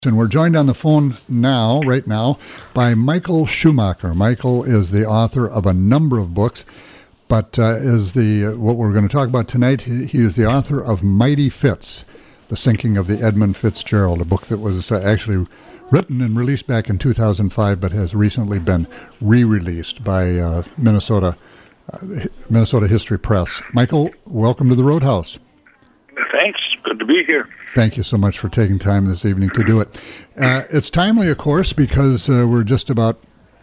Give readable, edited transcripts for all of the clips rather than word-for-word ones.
And we're joined on the phone right now, by Michael Schumacher. Michael is the author of a number of books, but what we're going to talk about tonight, he is the author of Mighty Fitz, The Sinking of the Edmund Fitzgerald, a book that was actually written and released back in 2005, but has recently been re-released by Minnesota History Press. Michael, welcome to the Roadhouse. Thanks. Good to be here. Thank you so much for taking time this evening to do it. It's timely, of course, because we're just about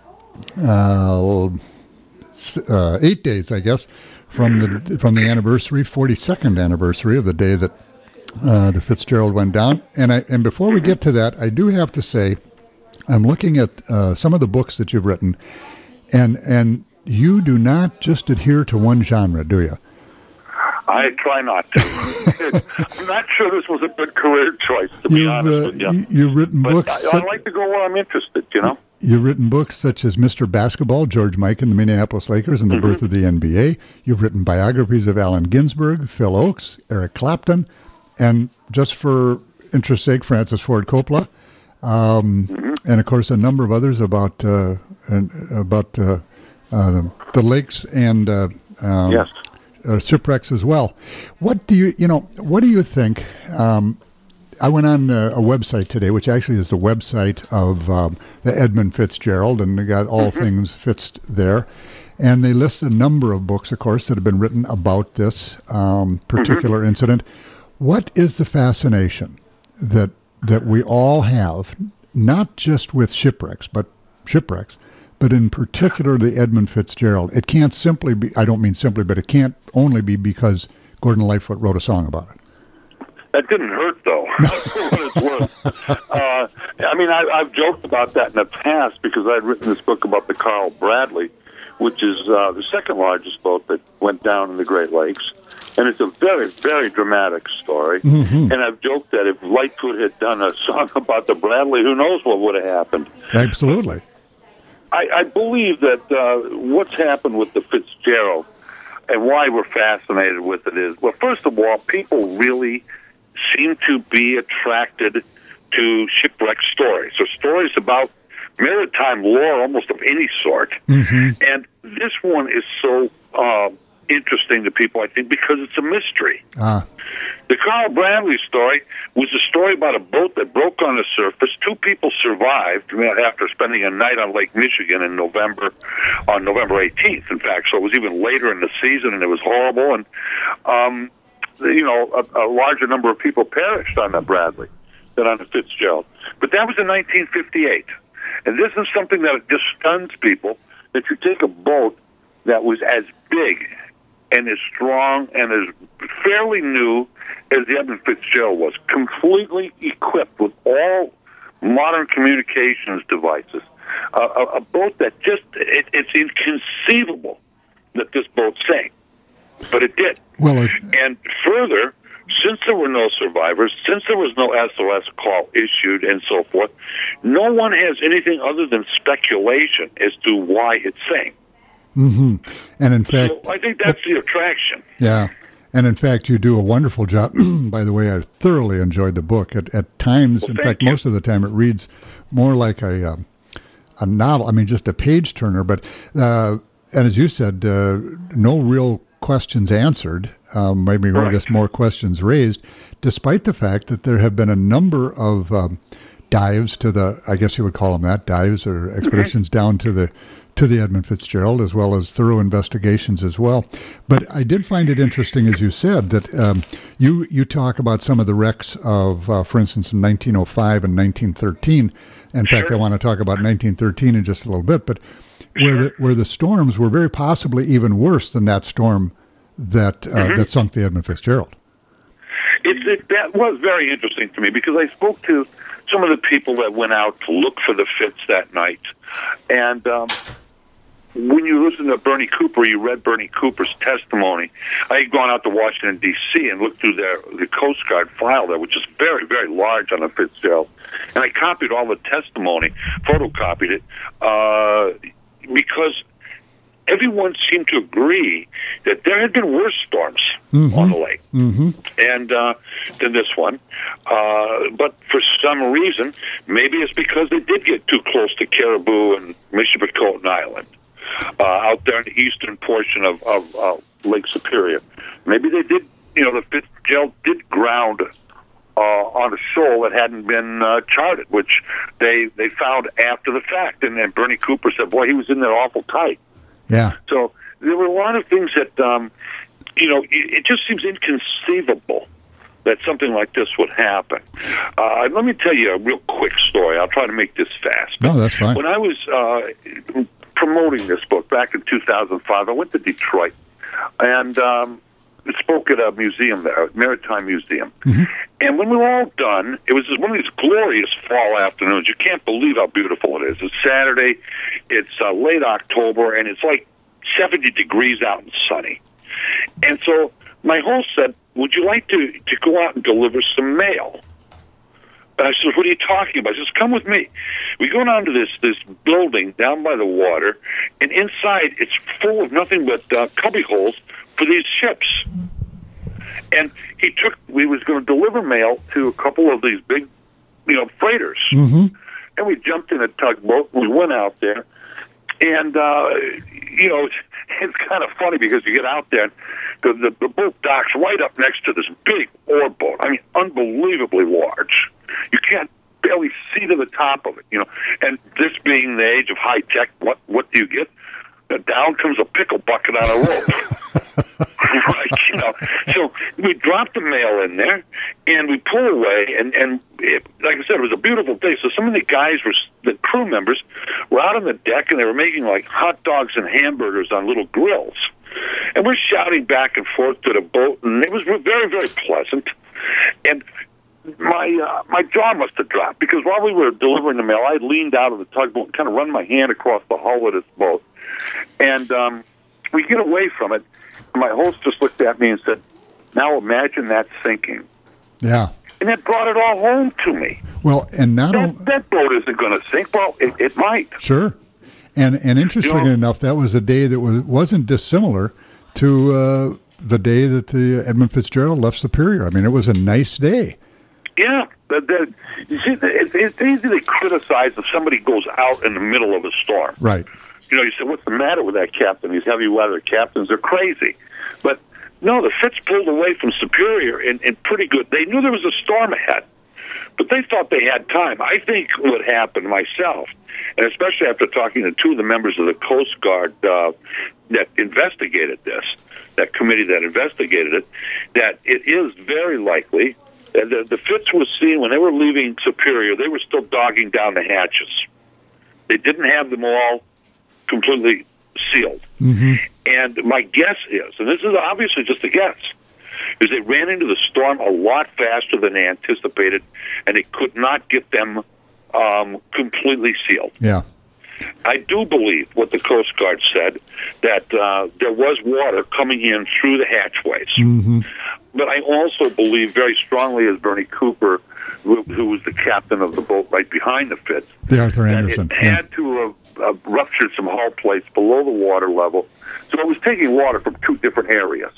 8 days, I guess, from the anniversary, 42nd anniversary of the day that the Fitzgerald went down. And before we get to that, I do have to say, I'm looking at some of the books that you've written, and you do not just adhere to one genre, do you? I try not to. I'm not sure this was a good career choice, to be honest with you. You've written books. I like to go where I'm interested, you know? You've written books such as Mr. Basketball, George Mikan and the Minneapolis Lakers, and the birth of the NBA. You've written biographies of Allen Ginsberg, Phil Oakes, Eric Clapton, and just for interest's sake, Francis Ford Coppola, and of course a number of others about the lakes and yes. Shipwrecks as well. What do you think? I went on a website today, which actually is the website of the Edmund Fitzgerald, and they got all things Fitz there. And they list a number of books, of course, that have been written about this particular incident. What is the fascination that we all have, not just with shipwrecks, but in particular the Edmund Fitzgerald? It can't simply be, I don't mean simply, but it can't only be because Gordon Lightfoot wrote a song about it. That didn't hurt, though, for what it's worth. I've joked about that in the past because I'd written this book about the Carl Bradley, which is the second largest boat that went down in the Great Lakes. And it's a very, very dramatic story. And I've joked that if Lightfoot had done a song about the Bradley, who knows what would have happened. Absolutely. I believe that what's happened with the Fitzgerald and why we're fascinated with it is, well, first of all, people really seem to be attracted to shipwreck stories, or stories about maritime lore almost of any sort. And this one is so interesting to people, I think, because it's a mystery. The Carl Bradley story was a story about a boat that broke on the surface. 2 people survived after spending a night on Lake Michigan on November 18th, in fact. So it was even later in the season, and it was horrible. And, a larger number of people perished on the Bradley than on the Fitzgerald. But that was in 1958. And this is something that just stuns people, that you take a boat that was as big and as strong and as fairly new as the Edmund Fitzgerald was, completely equipped with all modern communications devices. A boat that just, it's inconceivable that this boat sank, but it did. And further, since there were no survivors, since there was no SOS call issued and so forth, no one has anything other than speculation as to why it sank. And in fact, so I think that's the attraction. Yeah. And in fact, you do a wonderful job. By the way, I thoroughly enjoyed the book. At times, in fact, most of the time, it reads more like a novel. I mean, just a page turner. But and as you said, no real questions answered. Maybe just more questions raised, despite the fact that there have been a number of dives to the, I guess you would call them that, dives or expeditions down to the Edmund Fitzgerald, as well as thorough investigations as well. But I did find it interesting, as you said, that you talk about some of the wrecks of, for instance, in 1905 and 1913. In fact, I want to talk about 1913 in just a little bit, but where the storms were very possibly even worse than that storm that that sunk the Edmund Fitzgerald. That was very interesting to me because I spoke to some of the people that went out to look for the Fitz that night, and when you listen to Bernie Cooper, you read Bernie Cooper's testimony. I had gone out to Washington, D.C. and looked through the Coast Guard file there, which is very, very large on the Fitzgerald. And I copied all the testimony, photocopied it, because everyone seemed to agree that there had been worse storms on the lake and than this one. But for some reason, maybe it's because they did get too close to Caribou and Michipicoten Island out there in the eastern portion of Lake Superior. Maybe they did, the Fitzgerald did ground on a shoal that hadn't been charted, which they found after the fact. And Bernie Cooper said, boy, he was in there awful tight. Yeah. So there were a lot of things that, it just seems inconceivable that something like this would happen. Let me tell you a real quick story. I'll try to make this fast. No, that's fine. When I was promoting this book back in 2005, I went to Detroit and spoke at a museum there, a maritime museum. And when we were all done, it was one of these glorious fall afternoons. You can't believe how beautiful it is. It's Saturday, it's late October, and it's like 70 degrees out and sunny. And so my host said, would you like to go out and deliver some mail? And I said, what are you talking about? He says, come with me. We go down to this building down by the water, and inside it's full of nothing but cubby holes for these ships. And we was going to deliver mail to a couple of these big, freighters. And we jumped in a tugboat, we went out there, and, it's kind of funny because you get out there, the boat docks right up next to this big ore boat. I mean, unbelievably large. You can't barely see to the top of it, And this being the age of high tech, what do you get? Down comes a pickle bucket on a rope. So we dropped the mail in there, and we pull away, and like I said, it was a beautiful day. So some of the guys the crew members were out on the deck, and they were making like hot dogs and hamburgers on little grills. And we're shouting back and forth to the boat, and it was very, very pleasant. And my jaw must have dropped, because while we were delivering the mail, I leaned out of the tugboat and kind of run my hand across the hull of this boat. And we get away from it, and my host just looked at me and said, now imagine that sinking. Yeah. And that brought it all home to me. Well, and that boat isn't going to sink. Well, it might. Sure. And interestingly enough, that was a day that wasn't dissimilar to the day that the Edmund Fitzgerald left Superior. I mean, it was a nice day. Yeah. You see, it's easy to criticize if somebody goes out in the middle of a storm. Right. You say, what's the matter with that captain? These heavy weather captains are crazy. But no, the Fitz pulled away from Superior in pretty good. They knew there was a storm ahead, but they thought they had time. I think what happened myself, and especially after talking to two of the members of the Coast Guard that investigated this, that committee that investigated it, that it is very likely that the Fitz was seen when they were leaving Superior. They were still dogging down the hatches. They didn't have them all completely sealed. And my guess is, and this is obviously just a guess, is they ran into the storm a lot faster than they anticipated, and they could not get them completely sealed. Yeah. I do believe what the Coast Guard said, that there was water coming in through the hatchways. But I also believe very strongly, as Bernie Cooper, who was the captain of the boat right behind the Fitz, the Arthur Anderson, it had to have ruptured some hull plates below the water level. So it was taking water from two different areas.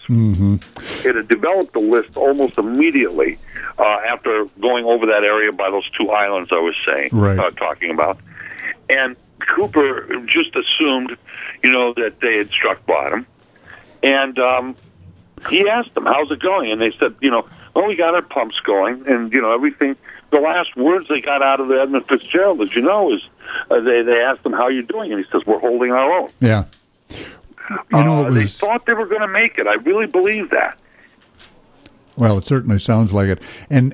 It had developed a list almost immediately after going over that area by those two islands I was talking about. And Cooper just assumed, that they had struck bottom. And he asked them, how's it going? And they said, well, we got our pumps going, and, everything. The last words they got out of the Edmund Fitzgerald, as you know, is they asked him, how are you doing? And he says, we're holding our own. Yeah. They thought they were going to make it. I really believe that. Well, it certainly sounds like it. And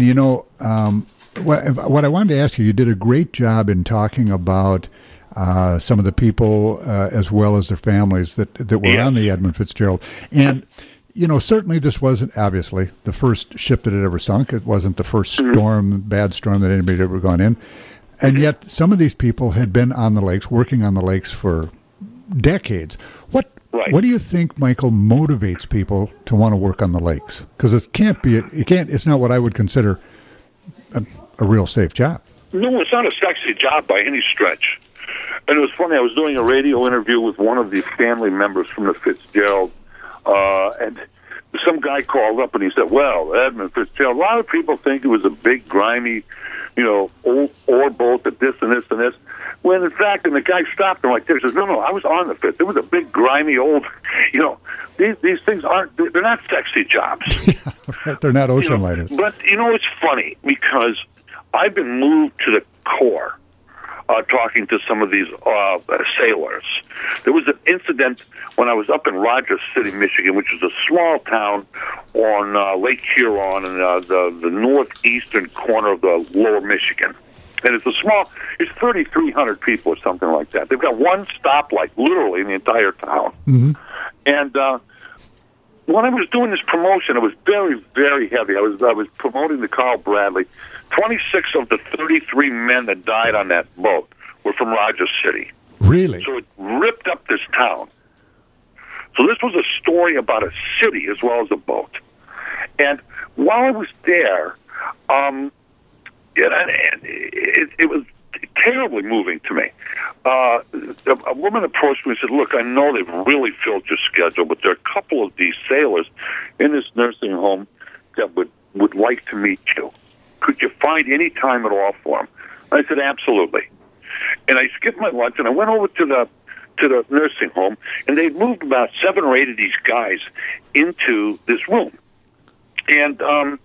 what I wanted to ask you, you did a great job in talking about some of the people as well as their families that were on the Edmund Fitzgerald. And, certainly this wasn't, obviously, the first ship that had ever sunk. It wasn't the first bad storm that anybody had ever gone in. And yet some of these people had been on the lakes, working on the lakes for decades. What do you think, Michael, motivates people to want to work on the lakes? Because it's not what I would consider a real safe job. No, it's not a sexy job by any stretch. And it was funny. I was doing a radio interview with one of the family members from the Fitzgerald, and some guy called up and he said, "Well, Edmund Fitzgerald, a lot of people think it was a big, grimy, old ore boat that this and this and this." When in fact, and the guy stopped him like this, says, "No, I was on the Fitz. It was a big, grimy, old, these things they're not sexy jobs. Yeah, they're not ocean liners." But it's funny because I've been moved to the core talking to some of these sailors. There was an incident when I was up in Rogers City, Michigan, which is a small town on Lake Huron in the northeastern corner of the lower Michigan. And it's it's 3,300 people or something like that. They've got one stoplight literally in the entire town. Mm-hmm. And when I was doing this promotion, it was very, very heavy. I was promoting the Carl Bradley. 26 of the 33 men that died on that boat were from Rogers City. Really? So it ripped up this town. So this was a story about a city as well as a boat. And while I was there, it was terribly moving to me. A woman approached me and said, "Look, I know they've really filled your schedule, but there are a couple of these sailors in this nursing home that would like to meet you. Could you find any time at all for them?" I said, "Absolutely." And I skipped my lunch and I went over to the nursing home, and they'd moved about 7 or 8 of these guys into this room. And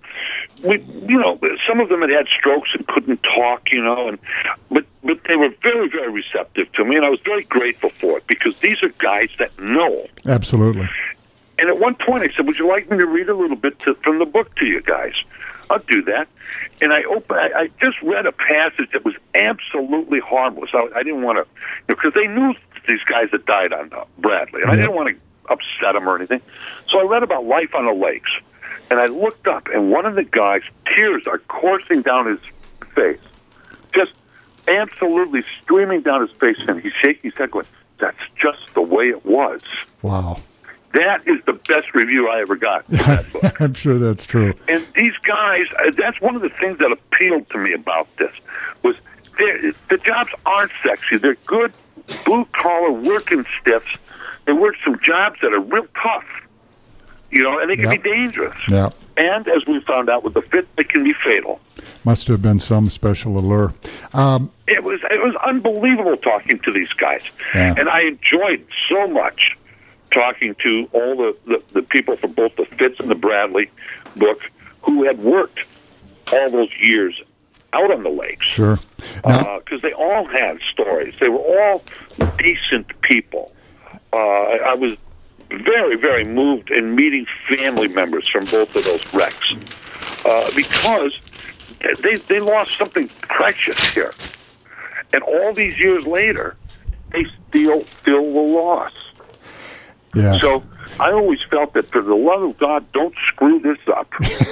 some of them had strokes and couldn't talk, but they were very, very receptive to me, and I was very grateful for it because these are guys that know. Absolutely. And at one point I said, "Would you like me to read a little bit from the book to you guys?" "I'll do that." And I just read a passage that was absolutely harmless. I didn't want to, because they knew these guys that died on Bradley, and I didn't want to upset them or anything. So I read about life on the lakes. And I looked up, and one of the guys, tears are coursing down his face, just absolutely streaming down his face, and he's shaking his head going, "That's just the way it was." Wow. That is the best review I ever got for that book. I'm sure that's true. And these guys, that's one of the things that appealed to me about this, was the jobs aren't sexy. They're good, blue-collar, working stiffs. They work some jobs that are real tough. And they can be dangerous. Yeah. And as we found out with the Fitz, it can be fatal. Must have been some special allure. It was unbelievable talking to these guys. Yeah. And I enjoyed so much talking to all the people from both the Fitz and the Bradley book who had worked all those years out on the lakes. Sure. Because they all had stories. They were all decent people. I was very, very moved in meeting family members from both of those wrecks because they lost something precious here. And all these years later, they still feel the loss. Yeah. So I always felt that for the love of God, don't screw this up.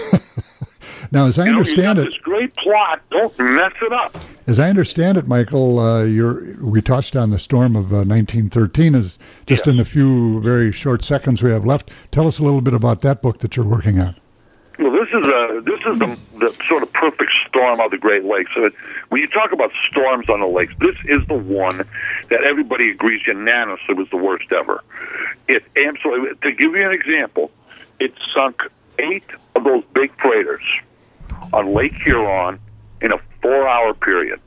Now, as I understand you got this great plot, don't mess it up. As I understand it, Michael, we touched on the storm of 1913 as just in the few very short seconds we have left. Tell us a little bit about that book that you're working on. Well, this is the sort of perfect storm of the Great Lakes. So when you talk about storms on the lakes, this is the one that everybody agrees unanimously was the worst ever. It absolutely. To give you an example, it sunk 8 of those big freighters on Lake Huron in a 4-hour period.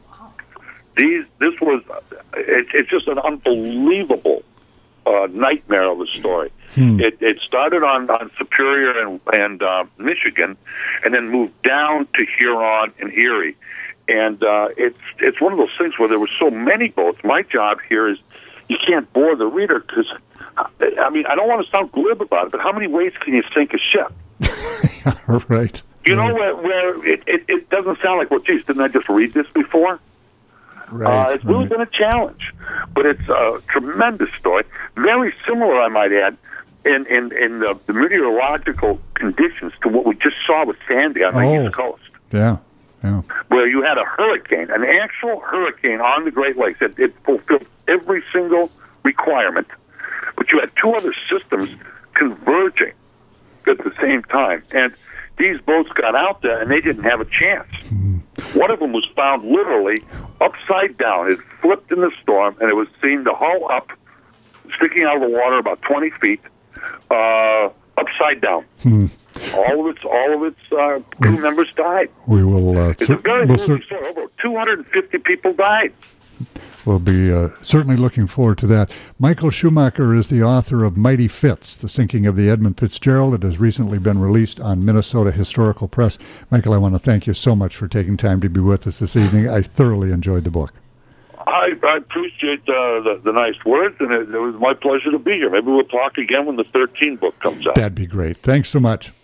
It's just an unbelievable nightmare of a story. It started on Superior and Michigan, and then moved down to Huron and Erie. And it's one of those things where there were so many boats. My job here is you can't bore the reader because, I don't want to sound glib about it, but how many ways can you sink a ship? Right. Where it doesn't sound like, well, geez, didn't I just read this before? Right. It's really been a challenge, but it's a tremendous story. Very similar, I might add, in the meteorological conditions to what we just saw with Sandy on the East Coast. Yeah. Where you had a hurricane, an actual hurricane on the Great Lakes. It fulfilled every single requirement, but you had 2 other systems converging at the same time. And these boats got out there, and they didn't have a chance. One of them was found literally upside down. It flipped in the storm, and it was seen the hull up, sticking out of the water about 20 feet, upside down. All of its crew members died. We will. It's a very moving story. Over 250 people died. We'll be certainly looking forward to that. Michael Schumacher is the author of Mighty Fitz, The Sinking of the Edmund Fitzgerald. It has recently been released on Minnesota Historical Press. Michael, I want to thank you so much for taking time to be with us this evening. I thoroughly enjoyed the book. I appreciate the nice words, and it was my pleasure to be here. Maybe we'll talk again when the 13 book comes out. That'd be great. Thanks so much.